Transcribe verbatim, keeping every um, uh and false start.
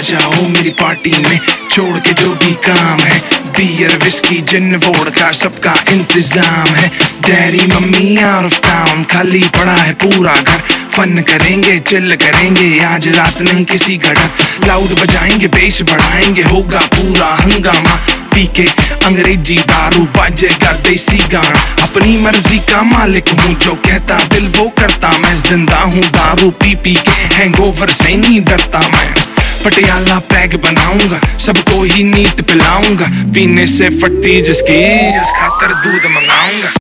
जाओ मेरी पार्टी में, छोड़ के जो भी काम है, बियर विस्की जिन वोडका सबका इंतजाम है। Daddy mummy out of town, खाली पड़ा है पूरा घर, फन करेंगे चिल करेंगे आज रात नहीं किसी का डर। लाउड बजाएंगे बेस बढ़ाएंगे, होगा पूरा हंगामा, पी के अंग्रेजी दारू बाजेगा देसी गाना। अपनी मर्जी का मालिक हूँ, जो कहता दिल वो करता मैं, जिंदा हूँ दारू पी पी के, हैंगओवर से नहीं डरता मैं। पटियाला पैग बनाऊंगा, सबको ही नीत पिलाऊंगा, पीने से फटती जिसकी उस खातर दूध मंगाऊंगा।